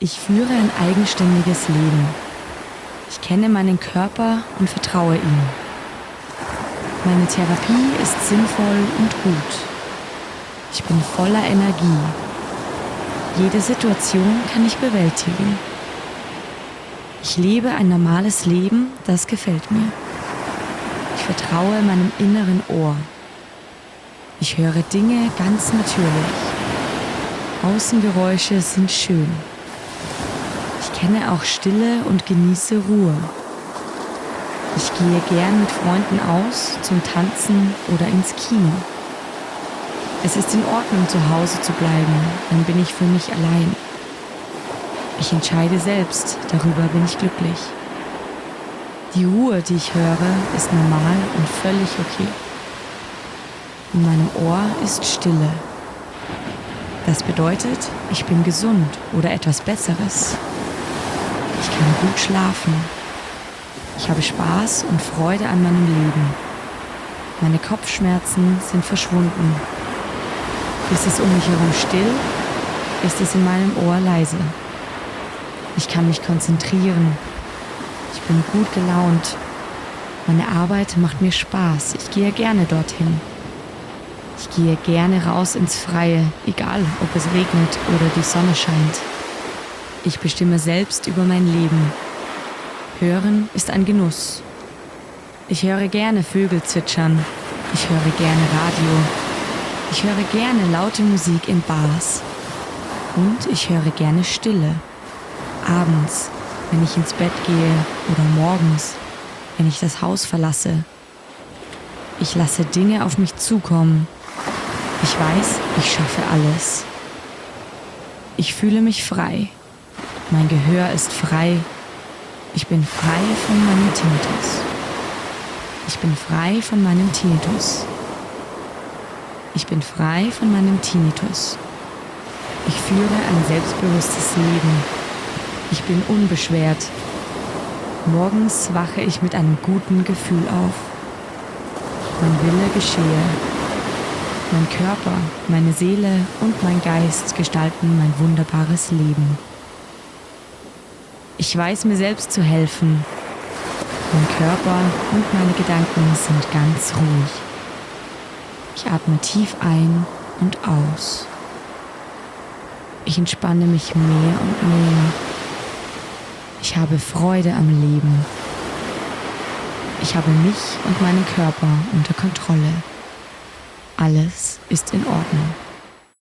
Ich führe ein eigenständiges Leben. Ich kenne meinen Körper und vertraue ihm. Meine Therapie ist sinnvoll und gut. Ich bin voller Energie. Jede Situation kann ich bewältigen. Ich lebe ein normales Leben, das gefällt mir. Ich vertraue meinem inneren Ohr. Ich höre Dinge ganz natürlich. Außengeräusche sind schön. Ich kenne auch Stille und genieße Ruhe. Ich gehe gern mit Freunden aus, zum Tanzen oder ins Kino. Es ist in Ordnung, zu Hause zu bleiben, dann bin ich für mich allein. Ich entscheide selbst, darüber bin ich glücklich. Die Ruhe, die ich höre, ist normal und völlig okay. In meinem Ohr ist Stille. Das bedeutet, ich bin gesund oder etwas Besseres. Ich kann gut schlafen. Ich habe Spaß und Freude an meinem Leben. Meine Kopfschmerzen sind verschwunden. Ist es um mich herum still, ist es in meinem Ohr leise. Ich kann mich konzentrieren. Ich bin gut gelaunt. Meine Arbeit macht mir Spaß. Ich gehe gerne dorthin. Ich gehe gerne raus ins Freie, egal ob es regnet oder die Sonne scheint. Ich bestimme selbst über mein Leben. Hören ist ein Genuss. Ich höre gerne Vögel zwitschern. Ich höre gerne Radio. Ich höre gerne laute Musik in Bars. Und ich höre gerne Stille. Abends, wenn ich ins Bett gehe oder morgens, wenn ich das Haus verlasse. Ich lasse Dinge auf mich zukommen. Ich weiß, ich schaffe alles. Ich fühle mich frei. Mein Gehör ist frei. Ich bin frei von meinem Tinnitus. Ich bin frei von meinem Tinnitus. Ich bin frei von meinem Tinnitus. Ich führe ein selbstbewusstes Leben. Ich bin unbeschwert. Morgens wache ich mit einem guten Gefühl auf. Mein Wille geschehe. Mein Körper, meine Seele und mein Geist gestalten mein wunderbares Leben. Ich weiß mir selbst zu helfen. Mein Körper und meine Gedanken sind ganz ruhig. Ich atme tief ein und aus. Ich entspanne mich mehr und mehr. Ich habe Freude am Leben. Ich habe mich und meinen Körper unter Kontrolle. Alles ist in Ordnung.